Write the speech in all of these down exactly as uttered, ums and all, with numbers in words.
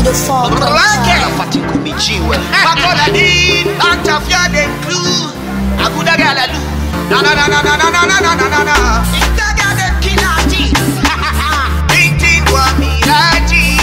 the fall. Rafati kumichiwe. Makola di, antafia den clue. Aguda galalu. Na na na na na na na na na na na. Itaga den kinati. Eighteen wa miraji.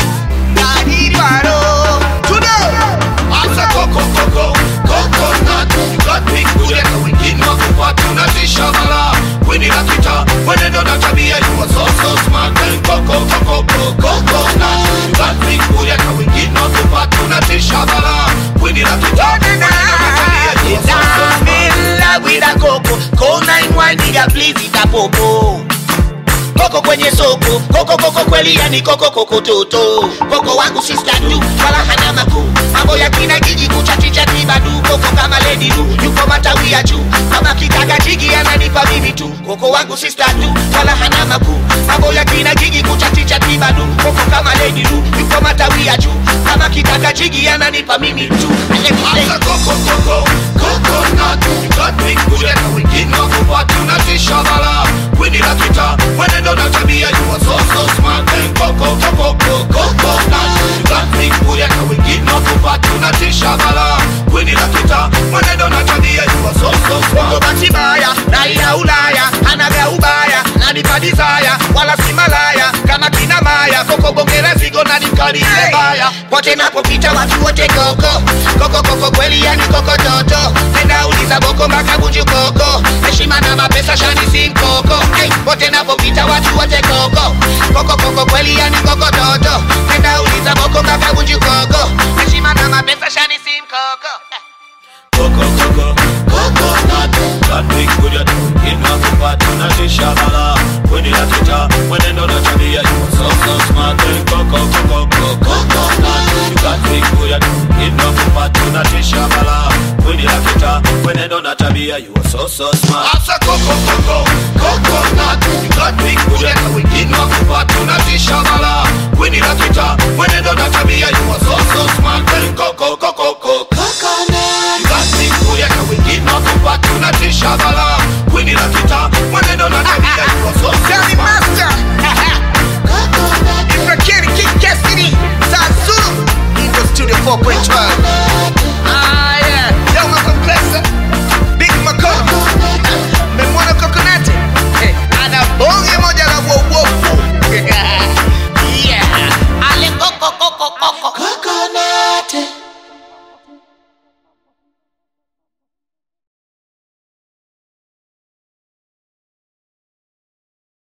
Nadi waro. Today. Asa koko koko koko nut. Got big booty, we get no kupatu na tishabala. When it a kita, when it don't tabia, you are so so smart. And koko koko koko koko nut. Got big booty, we get no kupatu na tishabala. When it a kita, when it don't tabia, you are so so smart. I'm in love with a coco. Cold nine wine, nigga, please eat a popo. Koko kwenye soko, koko koko kweli yani koko koko toto. Koko wangu sister du, wala hana makuu. Mambo ya kina gigi kuchati chati badu. Koko kama lady du, yuko matawi ya juu. Kama kikaga jigi ananipa mimi tu. Koko wangu sister du, wala hana makuu. Mambo ya kina gigi kuchati chati badu. Koko kama lady du, yuko matawi ya juu. Kama kikaga jigi ananipa mimi tu. Asa koko koko koko nut. Got big booty, we get no kupatu na tishabala. When it a kita, when it don't tabia, you are so so smart. And koko koko koko koko nut. Got big booty, we get no kupatu na tishabala. When it a kita, when it don't tabia, you are so so smart. Koko batibaya, raia ulaya, anaga ubaya, nanipa desire, wala si malaya, kama kina maya, koko bongera zigo na nikali lebaya. Pote napopita watu wote koko, koko koko kweli yani koko toto. Nenda uliza boko mpaka buju koko, heshima na mapesa shani si mkoko. Hey, pote napopita watu wote koko, koko koko kweli yani koko toto. Nenda uliza boko mpaka buju koko, heshima na mapesa shani si mkoko. Koko koko koko nut. Got big booty, get no kupatu na tishabala. When it a kita, when it don't tabia, you are so so smart. And koko koko koko koko nut. You got big booty, get no kupatu na tishabala. When it a kita, when it don't tabia, you are so so smart. Asa koko koko koko nut. You got big booty, we get no kupatu na tishabala. When it a kita, when it don't tabia, you are so